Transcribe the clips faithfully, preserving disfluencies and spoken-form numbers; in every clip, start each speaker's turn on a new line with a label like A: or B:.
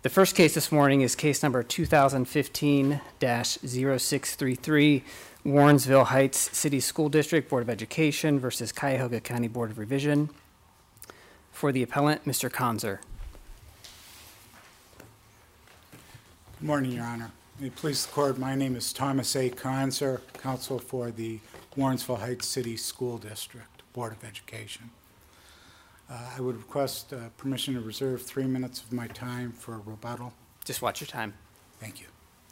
A: The first case this morning is case number two thousand fifteen dash zero six three three, Warrensville Heights City School District Board of Education versus Cuyahoga County Board of Revision. For the appellant, Mister Conzer.
B: Good morning, Your Honor. May it please the Court, my name is Thomas A. Conzer, counsel for the Warrensville Heights City School District Board of Education. Uh, I would request uh, permission to reserve three minutes of my time for rebuttal.
A: Just watch your time.
B: Thank you.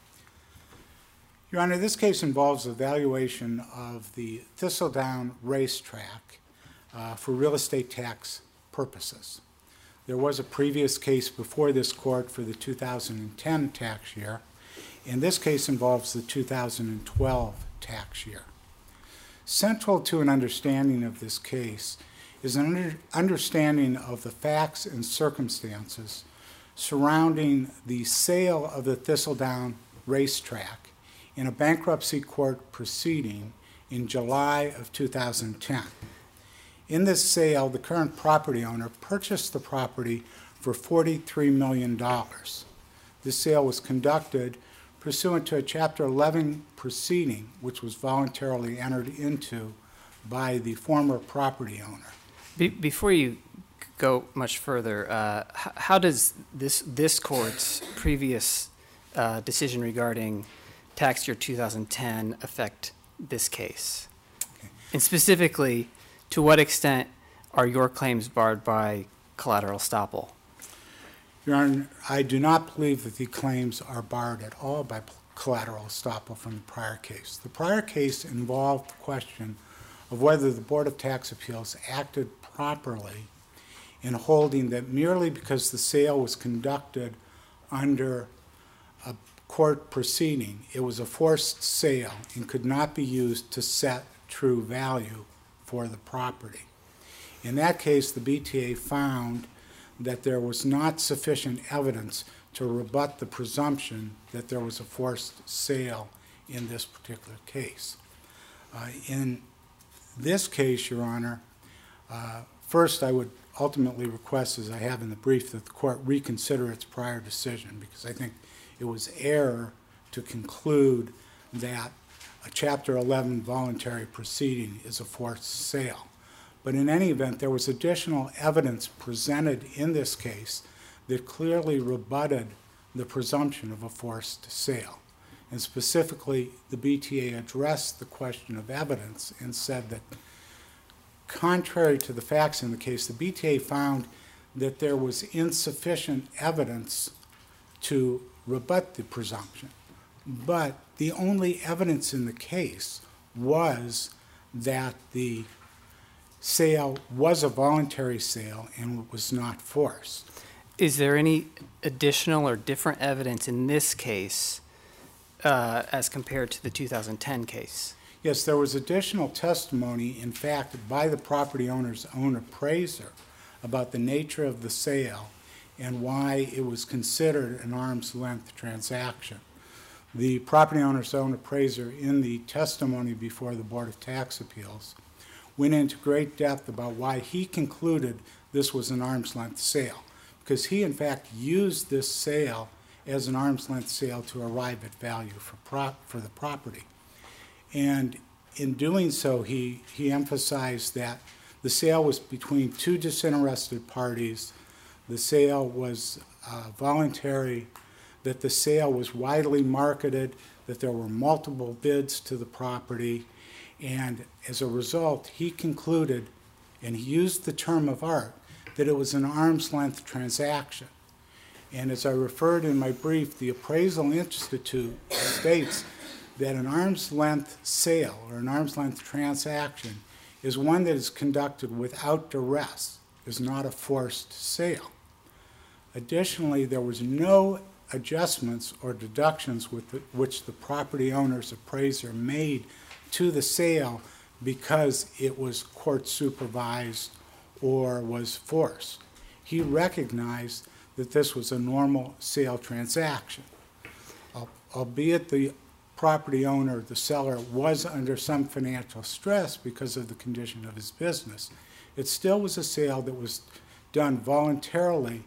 B: Your Honor, this case involves evaluation of the Thistledown racetrack uh, for real estate tax purposes. There was a previous case before this court for the two thousand ten tax year, and this case involves the two thousand twelve tax year. Central to an understanding of this case is an under understanding of the facts and circumstances surrounding the sale of the Thistledown racetrack in a bankruptcy court proceeding in July of two thousand ten. In this sale, the current property owner purchased the property for forty-three million dollars. This sale was conducted pursuant to a Chapter eleven proceeding, which was voluntarily entered into by the former property owner.
A: Be- before you go much further, uh, h- how does this this court's previous uh, decision regarding tax year two thousand ten affect this case?
B: Okay.
A: And specifically, to what extent are your claims barred by collateral estoppel?
B: Your Honor, I do not believe that the claims are barred at all by collateral estoppel from the prior case. The prior case involved the question of whether the Board of Tax Appeals acted properly in holding that merely because the sale was conducted under a court proceeding, it was a forced sale and could not be used to set true value for the property. In that case, the B T A found that there was not sufficient evidence to rebut the presumption that there was a forced sale in this particular case. Uh, in this case, Your Honor, uh, first I would ultimately request, as I have in the brief, that the court reconsider its prior decision, because I think it was error to conclude that a Chapter eleven voluntary proceeding is a forced sale. But in any event, there was additional evidence presented in this case that clearly rebutted the presumption of a forced sale. And specifically, the B T A addressed the question of evidence and said that, contrary to the facts in the case, the B T A found that there was insufficient evidence to rebut the presumption. But the only evidence in the case was that the sale was a voluntary sale and was not forced.
A: Is there any additional or different evidence in this case uh, as compared to the two thousand ten case?
B: Yes, there was additional testimony, in fact, by the property owner's own appraiser about the nature of the sale and why it was considered an arm's length transaction. The property owner's own appraiser, in the testimony before the Board of Tax Appeals, went into great depth about why he concluded this was an arm's length sale, because he, in fact, used this sale as an arm's length sale to arrive at value for prop, for the property. And in doing so, he, he emphasized that the sale was between two disinterested parties, the sale was uh, voluntary, that the sale was widely marketed, that there were multiple bids to the property, and as a result, he concluded, and he used the term of art, that it was an arm's length transaction. And as I referred in my brief, the Appraisal Institute states that an arm's length sale or an arm's length transaction is one that is conducted without duress, is not a forced sale. Additionally, there was no adjustments or deductions with the, which the property owner's appraiser made to the sale because it was court supervised or was forced. He recognized that this was a normal sale transaction. Albeit the property owner, the seller, was under some financial stress because of the condition of his business, it still was a sale that was done voluntarily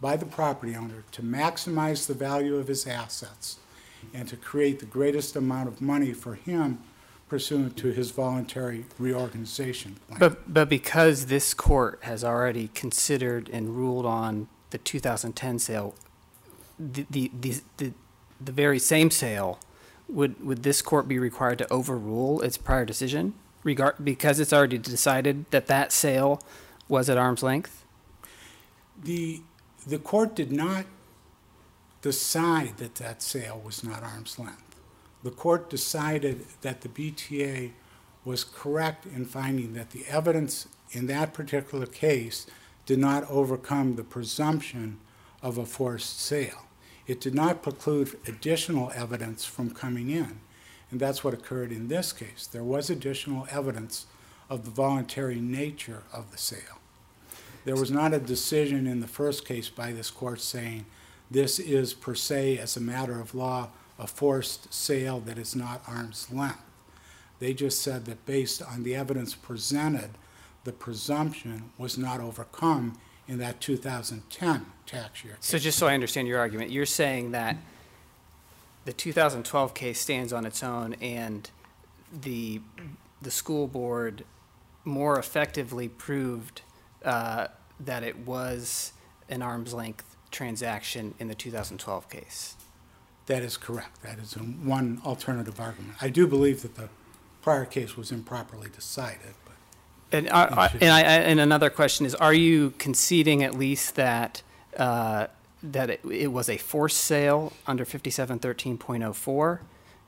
B: by the property owner to maximize the value of his assets and to create the greatest amount of money for him pursuant to his voluntary reorganization plan.
A: But, but because this court has already considered and ruled on the two thousand ten sale, the, the, the, the, the very same sale, would, would this court be required to overrule its prior decision regard, because it's already decided that that sale was at arm's length?
B: The, the court did not decide that that sale was not arm's length. The court decided that the B T A was correct in finding that the evidence in that particular case did not overcome the presumption of a forced sale. It did not preclude additional evidence from coming in, and that's what occurred in this case. There was additional evidence of the voluntary nature of the sale. There was not a decision in the first case by this court saying this is per se, as a matter of law, a forced sale that is not arm's length. They just said that based on the evidence presented, the presumption was not overcome in that two thousand ten tax year case.
A: So just so I understand your argument, you're saying that the two thousand twelve case stands on its own and the, the school board more effectively proved uh, that it was an arm's length transaction in the two thousand twelve case?
B: That is correct. That is a, one alternative argument. I do believe that the prior case was improperly decided. But
A: and, uh, uh, and, I, and another question is, are you conceding at least that uh, that it, it was a forced sale under fifty-seven thirteen point oh four?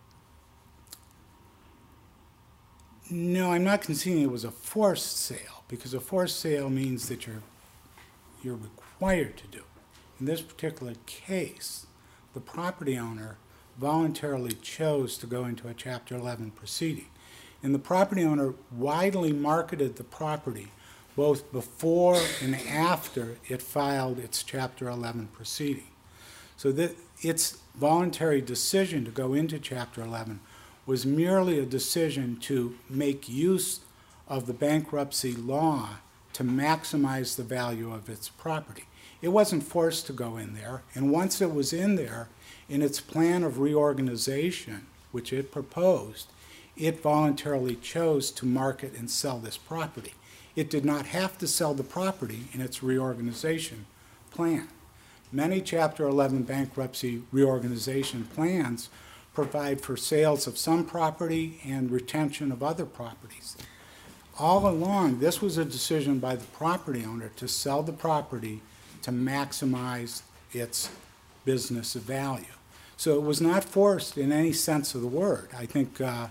B: No, I'm not conceding it was a forced sale, because a forced sale means that you're you're required to do it. In this particular case, the property owner voluntarily chose to go into a Chapter eleven proceeding. And the property owner widely marketed the property both before and after it filed its Chapter eleven proceeding. So that its voluntary decision to go into Chapter eleven was merely a decision to make use of the bankruptcy law to maximize the value of its property. It wasn't forced to go in there, and once it was in there, in its plan of reorganization, which it proposed, it voluntarily chose to market and sell this property. It did not have to sell the property in its reorganization plan. Many Chapter eleven bankruptcy reorganization plans provide for sales of some property and retention of other properties. All along, this was a decision by the property owner to sell the property to maximize its business value. So it was not forced in any sense of the word. I think uh,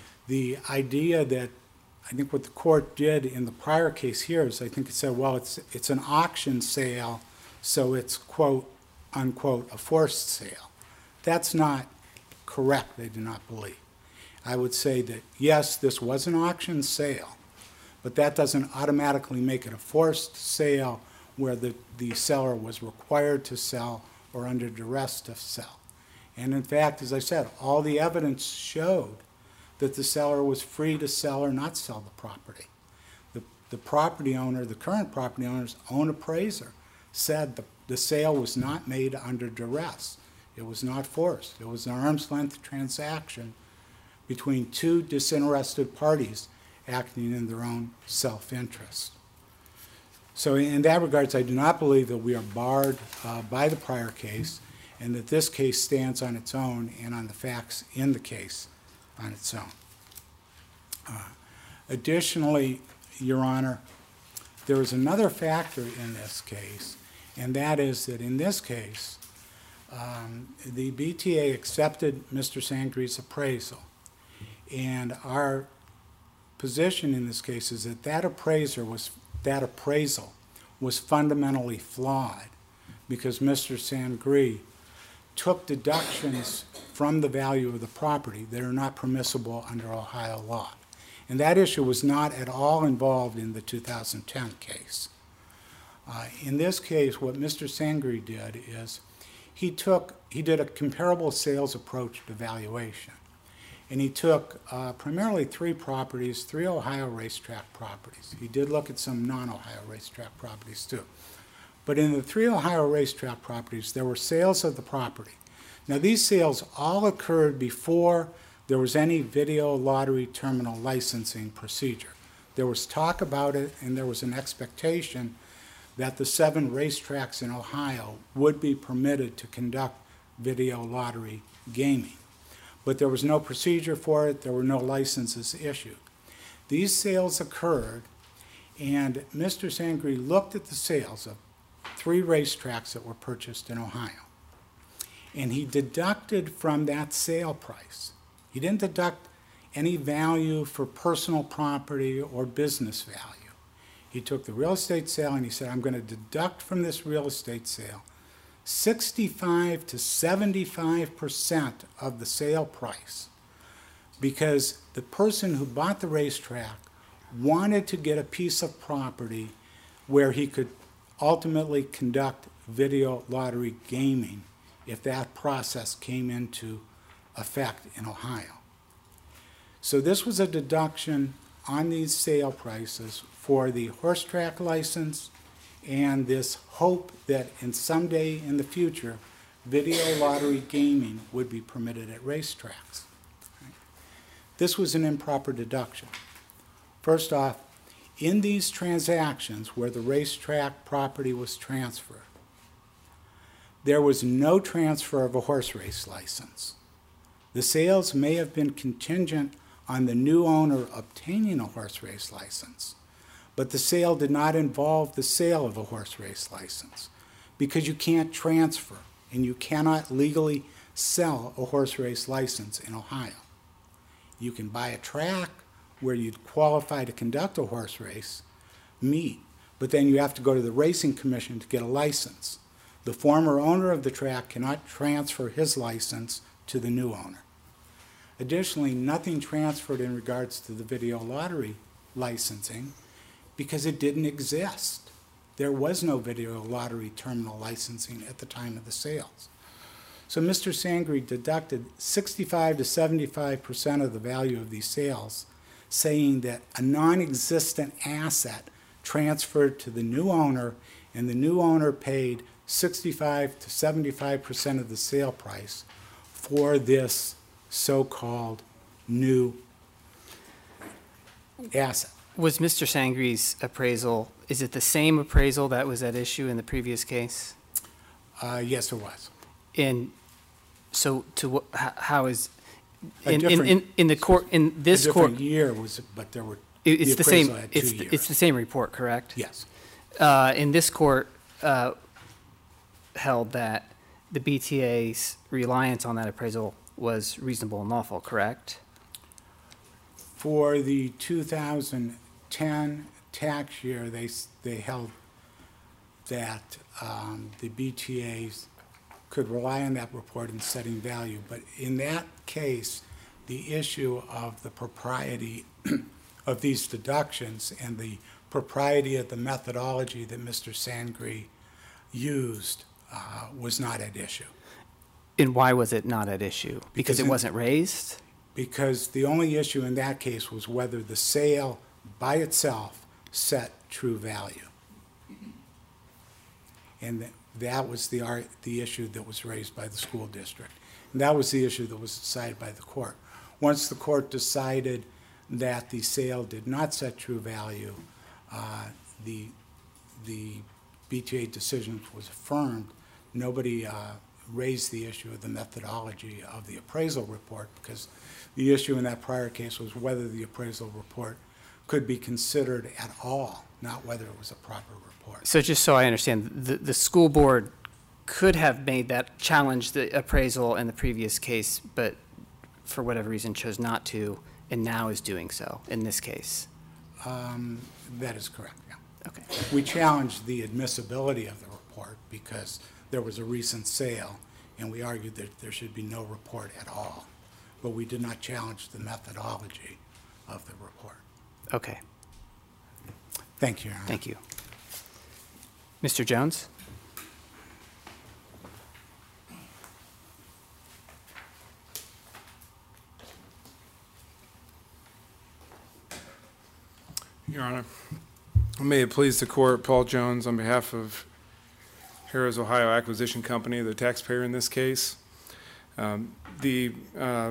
B: the idea that, I think what the court did in the prior case here is I think it said, well, it's, it's an auction sale, so it's quote, unquote, a forced sale. That's not correct, they do not believe. I would say that, yes, this was an auction sale, but that doesn't automatically make it a forced sale where the, the seller was required to sell or under duress to sell. And in fact, as I said, all the evidence showed that the seller was free to sell or not sell the property. The, the property owner, the current property owner's own appraiser, said the, the sale was not made under duress. It was not forced. It was an arm's length transaction between two disinterested parties acting in their own self-interest. So in that regards, I do not believe that we are barred uh, by the prior case and that this case stands on its own and on the facts in the case on its own. Uh, additionally, Your Honor, there is another factor in this case, and that is that in this case, um, the B T A accepted Mister Sangri's appraisal, and our position in this case is that that appraiser was that appraisal was fundamentally flawed because Mister Sangri took deductions from the value of the property that are not permissible under Ohio law. And that issue was not at all involved in the two thousand ten case. Uh, in this case, what Mister Sangri did is he took, he did a comparable sales approach to valuation. And he took uh, primarily three properties, three Ohio racetrack properties. He did look at some non-Ohio racetrack properties too. But in the three Ohio racetrack properties, there were sales of the property. Now, these sales all occurred before there was any video lottery terminal licensing procedure. There was talk about it, and there was an expectation that the seven racetracks in Ohio would be permitted to conduct video lottery gaming. But there was no procedure for it. There were no licenses issued. These sales occurred, and Mister Sangri looked at the sales of three racetracks that were purchased in Ohio, and he deducted from that sale price. He didn't deduct any value for personal property or business value. He took the real estate sale and he said, I'm going to deduct from this real estate sale sixty-five to seventy-five percent of the sale price, because the person who bought the racetrack wanted to get a piece of property where he could ultimately conduct video lottery gaming if that process came into effect in Ohio. So this was a deduction on these sale prices for the horse track license and this hope that in someday in the future, video lottery gaming would be permitted at racetracks. This was an improper deduction. First off, in these transactions where the racetrack property was transferred, there was no transfer of a horse race license. The sales may have been contingent on the new owner obtaining a horse race license, but the sale did not involve the sale of a horse race license, because you can't transfer and you cannot legally sell a horse race license in Ohio. You can buy a track where you'd qualify to conduct a horse race meet, but then you have to go to the Racing Commission to get a license. The former owner of the track cannot transfer his license to the new owner. Additionally, nothing transferred in regards to the video lottery licensing because it didn't exist. There was no video lottery terminal licensing at the time of the sales. So Mister Sangri deducted sixty-five to seventy-five percent of the value of these sales, saying that a non-existent asset transferred to the new owner, and the new owner paid sixty-five to seventy-five percent of the sale price for this so-called new asset.
A: Was Mister Sangri's appraisal, is it the same appraisal that was at issue in the previous case?
B: Uh, yes, it was.
A: And so to what, h- how is,
B: A
A: in, in,
B: different-
A: in, in the court, in this
B: a
A: court,
B: different year was, but there were,
A: it- it's
B: the
A: the same,
B: appraisal had
A: it's,
B: two
A: th- it's
B: years.
A: the same report, correct?
B: Yes.
A: Uh, in this court, uh, held that the B T A's reliance on that appraisal was reasonable and lawful, correct?
B: For the two thousand ten tax year, they, s- they held that um, the B T As could rely on that report in setting value. But in that case, the issue of the propriety of these deductions and the propriety of the methodology that Mister Sangri used uh, was not at issue.
A: And why was it not at issue? Because
B: Because
A: it
B: in-
A: wasn't raised?
B: Because the only issue in that case was whether the sale by itself set true value. And th- that was the ar- the issue that was raised by the school district. And that was the issue that was decided by the court. Once the court decided that the sale did not set true value, uh, the, the B T A decision was affirmed. Nobody uh, raised the issue of the methodology of the appraisal report, because the issue in that prior case was whether the appraisal report could be considered at all, not whether it was a proper report.
A: So just so I understand, the, the school board could have made that, challenge the appraisal in the previous case, but for whatever reason chose not to, and now is doing so in this case?
B: Um, That is correct, yeah.
A: Okay.
B: We challenged the admissibility of the report because there was a recent sale, and we argued that there should be no report at all. But we did not challenge the methodology of the report.
A: Okay,
B: Thank you, Your Honor.
A: thank you. Mister Jones?
C: Your Honor, may it please the court, Paul Jones on behalf of Harrah's Ohio Acquisition Company, the taxpayer in this case. Um, the, uh,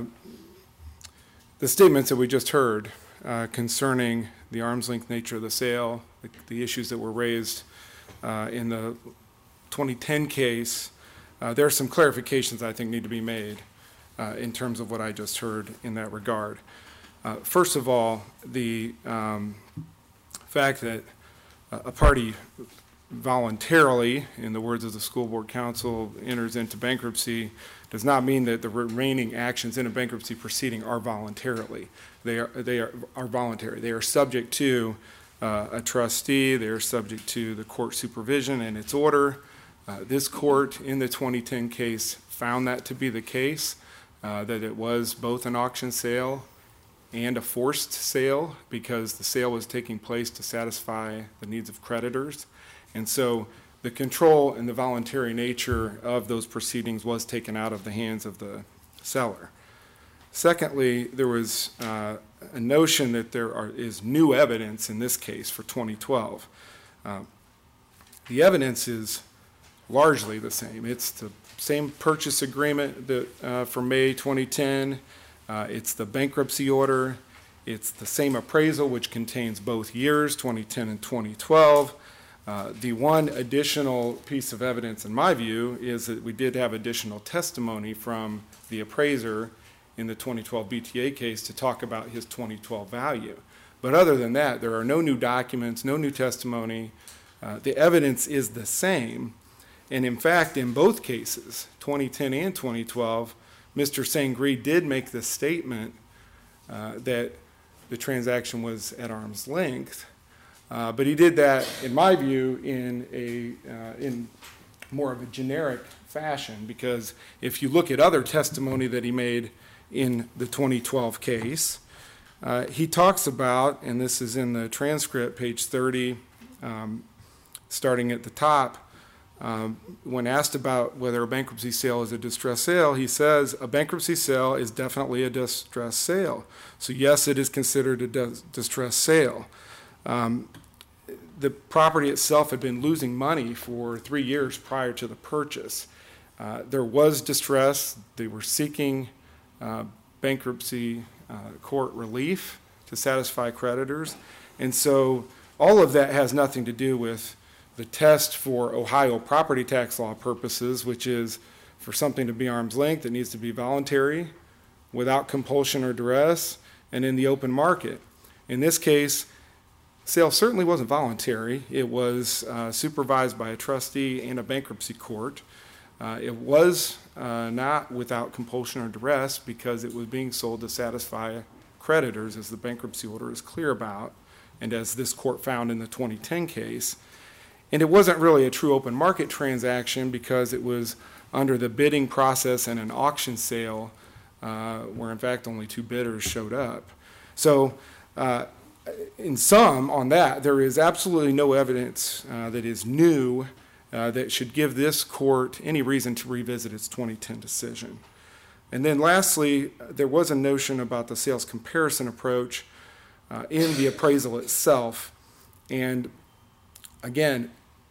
C: the statements that we just heard uh, concerning the arm's length nature of the sale, the, the issues that were raised uh, in the twenty ten case, uh, there are some clarifications I think need to be made uh, in terms of what I just heard in that regard. Uh, first of all, the um, fact that a party voluntarily, in the words of the school board council, enters into bankruptcy does not mean that the remaining actions in a bankruptcy proceeding are voluntarily. They are, they are, are voluntary. They are subject to uh, a trustee. They are subject to the court supervision and its order. Uh, this court in the twenty ten case found that to be the case, uh, that it was both an auction sale and a forced sale because the sale was taking place to satisfy the needs of creditors. And so the control and the voluntary nature of those proceedings was taken out of the hands of the seller. Secondly, there was uh, a notion that there are, is new evidence in this case for twenty twelve. Uh, the evidence is largely the same. It's the same purchase agreement that uh, for May twenty ten. Uh, it's the bankruptcy order. It's the same appraisal, which contains both years, twenty ten and twenty twelve. Uh, the one additional piece of evidence, in my view, is that we did have additional testimony from the appraiser in the twenty twelve B T A case to talk about his twenty twelve value. But other than that, there are no new documents, no new testimony. Uh, the evidence is the same. And in fact, in both cases, twenty ten and twenty twelve, Mister Sangree did make the statement uh, that the transaction was at arm's length, uh, but he did that, in my view, in a uh, in more of a generic fashion, because if you look at other testimony that he made in the twenty twelve case, uh, he talks about, and this is in the transcript, page thirty, um, starting at the top, Um, when asked about whether a bankruptcy sale is a distressed sale, he says a bankruptcy sale is definitely a distressed sale. So yes, it is considered a dis- distressed sale. Um, the property itself had been losing money for three years prior to the purchase. Uh, there was distress. They were seeking uh, bankruptcy uh, court relief to satisfy creditors. And so all of that has nothing to do with the test for Ohio property tax law purposes, which is for something to be arm's length, it needs to be voluntary, without compulsion or duress, and in the open market. In this case, sale certainly wasn't voluntary. It was uh, supervised by a trustee and a bankruptcy court. Uh, it was uh, not without compulsion or duress because it was being sold to satisfy creditors, as the bankruptcy order is clear about, and as this court found in the twenty ten case. And it wasn't really a true open market transaction because it was under the bidding process and an auction sale uh, where, in fact, only two bidders showed up. So uh, in sum, on that, there is absolutely no evidence uh, that is new uh, that should give this court any reason to revisit its twenty ten decision. And then lastly, there was a notion about the sales comparison approach uh, in the appraisal itself. And again,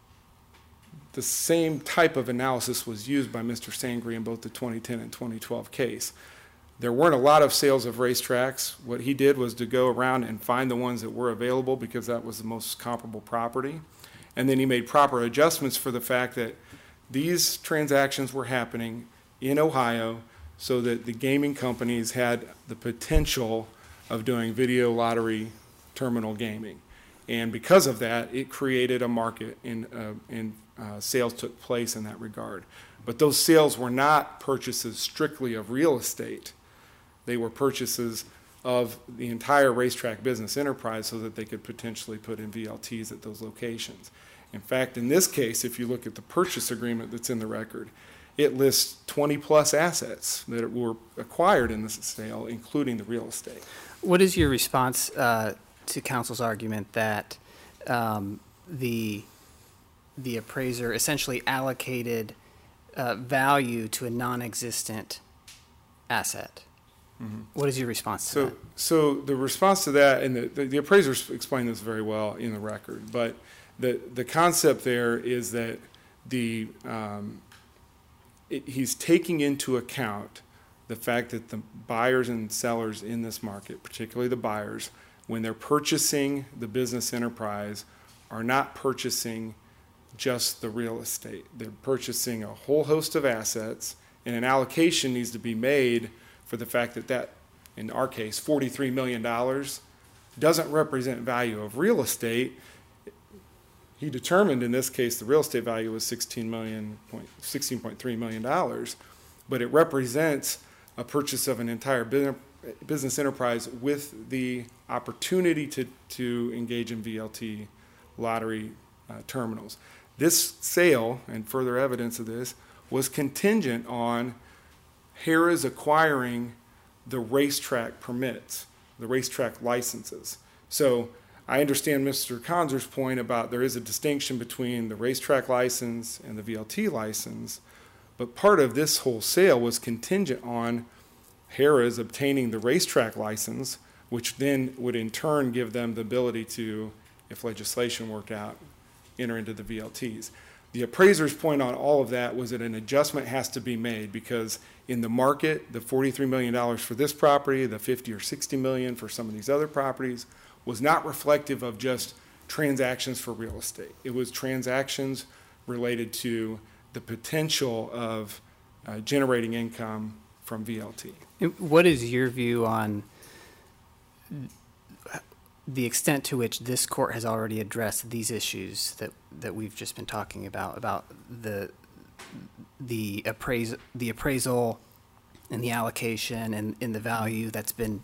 C: the same type of analysis was used by Mister Sangree in both the twenty ten and twenty twelve case. There weren't a lot of sales of racetracks. What he did was to go around and find the ones that were available because that was the most comparable property. And then he made proper adjustments for the fact that these transactions were happening in Ohio so that the gaming companies had the potential of doing video lottery terminal gaming. And because of that, it created a market in, uh, in uh, sales took place in that regard. But those sales were not purchases strictly of real estate. They were purchases of the entire racetrack business enterprise so that they could potentially put in V L Ts at those locations. In fact, in this case, if you look at the purchase agreement that's in the record, it lists twenty plus assets that were acquired in this sale, including the real estate.
A: What is your response uh, to counsel's argument that um, the the appraiser essentially allocated uh, value to a non-existent asset? Mm-hmm. What is your response to
C: so,
A: that?
C: So the response to that, and the, the, the appraisers explained this very well in the record, but the, the concept there is that the um, it, he's taking into account the fact that the buyers and sellers in this market, particularly the buyers, when they're purchasing the business enterprise, are not purchasing just the real estate. They're purchasing a whole host of assets, and an allocation needs to be made for the fact that that, in our case, forty-three million dollars doesn't represent value of real estate. He determined in this case the real estate value was sixteen million, sixteen point three million dollars, but it represents a purchase of an entire business enterprise with the opportunity to, to engage in V L T lottery uh, terminals. This sale, and further evidence of this, was contingent on Harrah's acquiring the racetrack permits, the racetrack licenses. So I understand Mister Conzer's point about there is a distinction between the racetrack license and the V L T license, but part of this whole sale was contingent on Harrah's obtaining the racetrack license, which then would in turn give them the ability to, if legislation worked out, enter into the V L Ts. The appraiser's point on all of that was that an adjustment has to be made because in the market, the forty-three million dollars for this property, the fifty or sixty million dollars for some of these other properties, was not reflective of just transactions for real estate. It was transactions related to the potential of uh, generating income from V L T.
A: What is your view on the extent to which this court has already addressed these issues that, that we've just been talking about, about the the appraise the appraisal and the allocation and, and the value that's been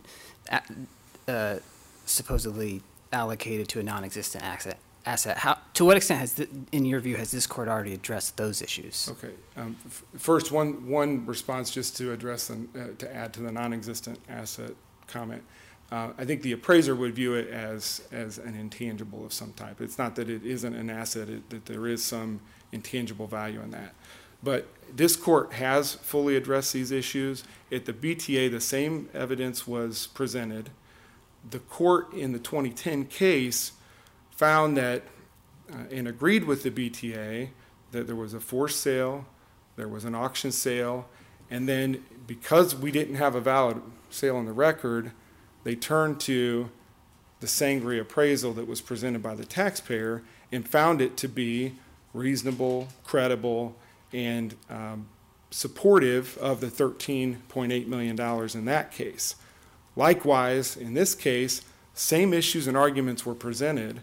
A: uh, supposedly allocated to a non-existent asset? Asset. How, to what extent has, the, in your view, has this court already addressed those issues?
C: Okay. Um, f- first, one one response just to address them, uh, to add to the non-existent asset comment. Uh, I think the appraiser would view it as as an intangible of some type. It's not that it isn't an asset; it, that there is some intangible value in that. But this court has fully addressed these issues. At the B T A, the same evidence was presented. The court in the twenty ten case found that uh, and agreed with the B T A that there was a forced sale, there was an auction sale, and then because we didn't have a valid sale on the record, they turned to the Sangre appraisal that was presented by the taxpayer and found it to be reasonable, credible, and um, supportive of the thirteen point eight million dollars in that case. Likewise, in this case, same issues and arguments were presented.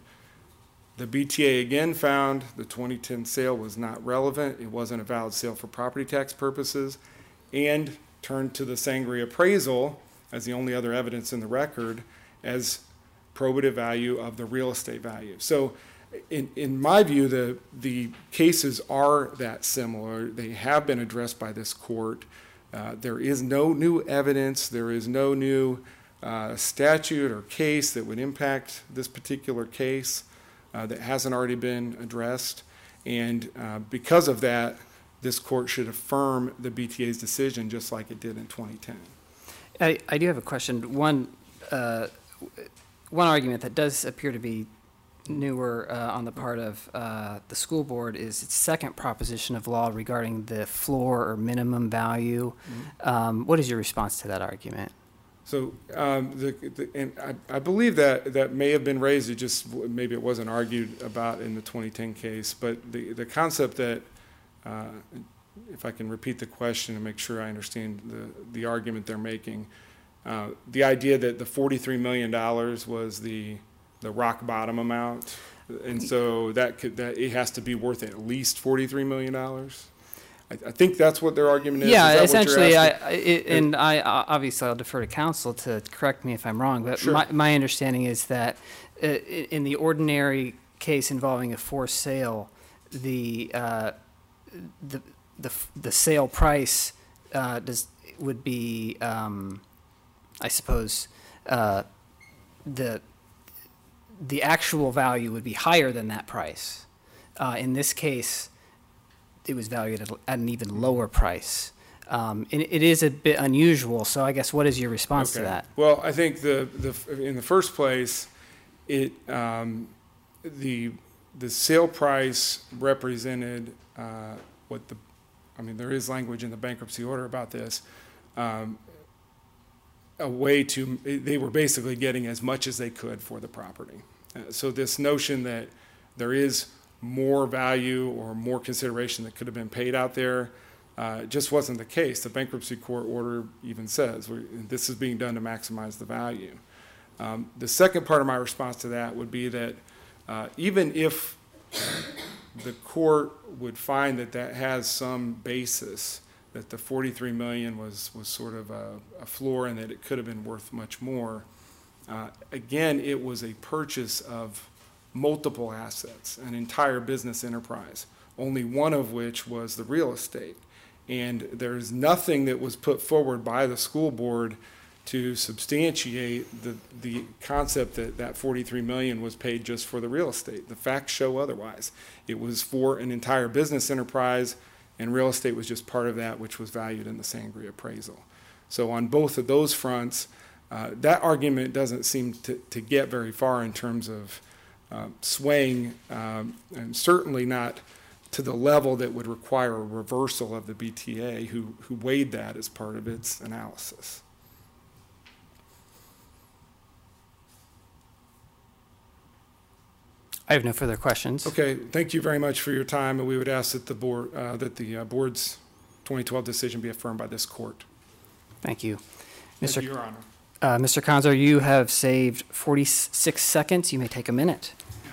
C: The B T A again found the twenty ten sale was not relevant, it wasn't a valid sale for property tax purposes, and turned to the Sangre appraisal as the only other evidence in the record as probative value of the real estate value. So in, in my view, the, the cases are that similar. They have been addressed by this court. Uh, there is no new evidence. There is no new uh, statute or case that would impact this particular case uh, that hasn't already been addressed. And uh, because of that, this court should affirm the B T A's decision just like it did in twenty ten.
A: I, I do have a question. One, uh, one argument that does appear to be newer uh, on the part of uh, the school board is its second proposition of law regarding the floor or minimum value. Mm-hmm. Um, what is your response to that argument?
C: So, um, the, the, and I, I believe that that may have been raised. It just maybe it wasn't argued about in the twenty ten case. But the the concept that, uh, if I can repeat the question and make sure I understand the the argument they're making, uh, the idea that the forty-three million dollars was the the rock bottom amount, and so that could that it has to be worth at least forty-three million dollars. I, I think that's what their argument is.
A: Yeah,
C: is that
A: essentially,
C: what
A: I,
C: you're asking?
A: I it, and I obviously I'll defer to counsel to correct me if I'm wrong. But
C: Sure.
A: my my understanding is that uh, in the ordinary case involving a forced sale, the uh, the the the sale price uh, does would be, um, I suppose, uh, the the actual value would be higher than that price. Uh, in this case, it was valued at, at an even lower price. Um, and it is a bit unusual. So I guess what is your response
C: Okay.
A: to that?
C: Well, I think the the in the first place, it um, the the sale price represented uh, what the, I mean, there is language in the bankruptcy order about this, um, a way to, they were basically getting as much as they could for the property. Uh, so this notion that there is more value or more consideration that could have been paid out there uh, just wasn't the case. The bankruptcy court order even says we, this is being done to maximize the value. Um, the second part of my response to that would be that uh, even if the court would find that that has some basis, that the forty-three million was was sort of a, a floor and that it could have been worth much more. Uh, again, it was a purchase of multiple assets, an entire business enterprise, only one of which was the real estate. And there's nothing that was put forward by the school board to substantiate the, the concept that that forty-three million was paid just for the real estate. The facts show otherwise. It was for an entire business enterprise, and real estate was just part of that, which was valued in the Sangre appraisal. So on both of those fronts, uh, that argument doesn't seem to, to get very far in terms of uh, swaying, um, and certainly not to the level that would require a reversal of the B T A, who, who weighed that as part of its analysis.
A: I have no further questions.
C: Okay, thank you very much for your time, and we would ask that the board, uh, that the uh, board's twenty twelve decision be affirmed by this court.
A: Thank you.
C: Thank
A: Mister
C: you, Your Honor.
A: Uh, Mister Conzo, you have saved forty-six seconds. You may take a minute.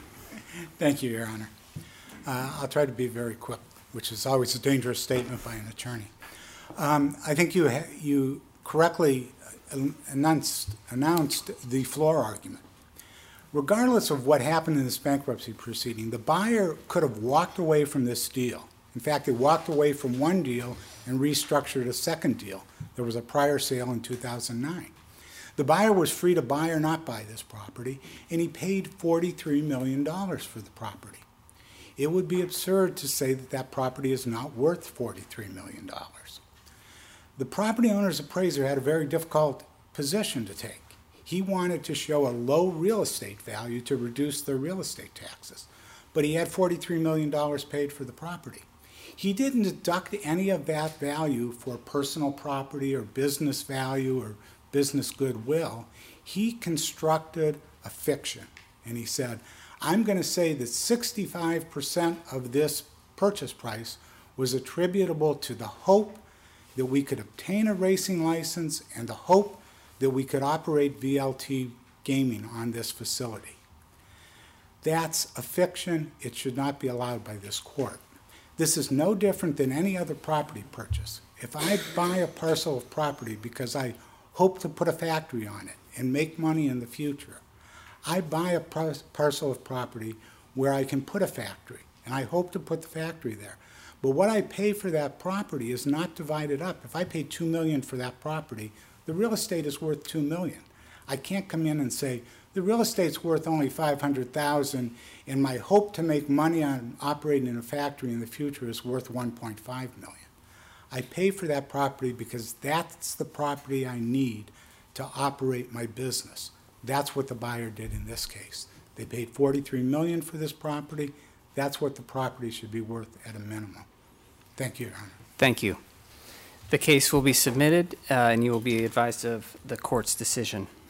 B: Thank you, Your Honor. Uh, I'll try to be very quick, which is always a dangerous statement by an attorney. Um, I think you ha you correctly announced, announced the floor argument. Regardless of what happened in this bankruptcy proceeding, the buyer could have walked away from this deal. In fact, they walked away from one deal and restructured a second deal. There was a prior sale in two thousand nine. The buyer was free to buy or not buy this property, and he paid forty-three million dollars for the property. It would be absurd to say that that property is not worth forty-three million dollars. The property owner's appraiser had a very difficult position to take. He wanted to show a low real estate value to reduce their real estate taxes, but he had forty-three million dollars paid for the property. He didn't deduct any of that value for personal property or business value or business goodwill. He constructed a fiction, and he said, I'm going to say that sixty-five percent of this purchase price was attributable to the hope that we could obtain a racing license and the hope that we could operate V L T gaming on this facility. That's a fiction. It should not be allowed by this court. This is no different than any other property purchase. If I buy a parcel of property because I hope to put a factory on it and make money in the future, I buy a par parcel of property where I can put a factory, and I hope to put the factory there. But what I pay for that property is not divided up. If I pay two million dollars for that property, the real estate is worth two million dollars. I can't come in and say, the real estate's worth only five hundred thousand dollars, and my hope to make money on operating in a factory in the future is worth one point five million dollars. I pay for that property because that's the property I need to operate my business. That's what the buyer did in this case. They paid forty-three million dollars for this property. That's what the property should be worth at a minimum. Thank you, Your Honor.
A: Thank you. The case will be submitted, uh, and you will be advised of the court's decision.